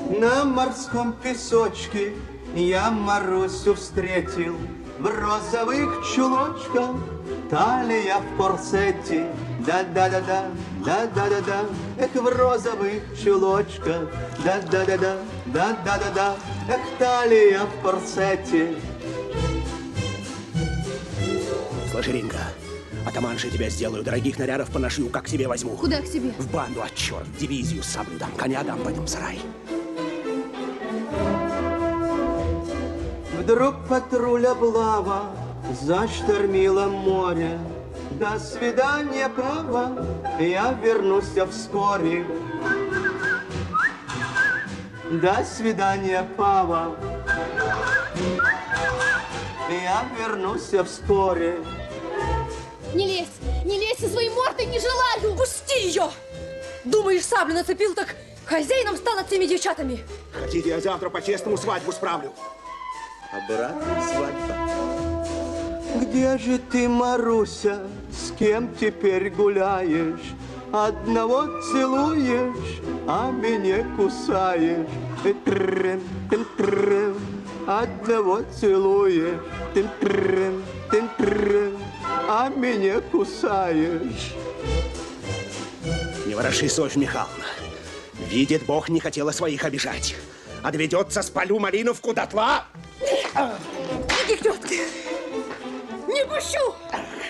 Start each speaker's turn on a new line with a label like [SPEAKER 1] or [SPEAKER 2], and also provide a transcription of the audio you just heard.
[SPEAKER 1] На морском песочке я Марусю встретил, в розовых чулочках, талия в корсете. Да-да-да-да, да-да-да-да, эх, в розовых чулочках. Да-да-да-да, да-да-да-да, эх, талия в корсете.
[SPEAKER 2] Слышь, Ринка, атаманши тебя сделаю, дорогих нарядов поношью, как себе возьму.
[SPEAKER 3] Куда к себе?
[SPEAKER 2] В банду, а черт, в дивизию саблю дам, коня дам, пойдем в сарай.
[SPEAKER 1] Вдруг патруль облава заштормила море. До свидания, папа, я вернусь вскоре. До свидания, папа, я вернусь вскоре.
[SPEAKER 3] Не лезь со своей мордой, не желаю!
[SPEAKER 4] Пусти ее! Думаешь, саблю нацепил, так хозяином стал от всеми девчатами.
[SPEAKER 2] Хотите, я завтра по-честному свадьбу справлю?
[SPEAKER 1] Обратная свадьба. Где же ты, Маруся, с кем теперь гуляешь? Одного целуешь, а меня кусаешь. Одного целуешь, а меня кусаешь.
[SPEAKER 2] Не вороши, Софья Михайловна. Видит Бог, не хотела своих обижать. А доведется, спалю Малиновку дотла.
[SPEAKER 4] Иди к тетке. Не пущу!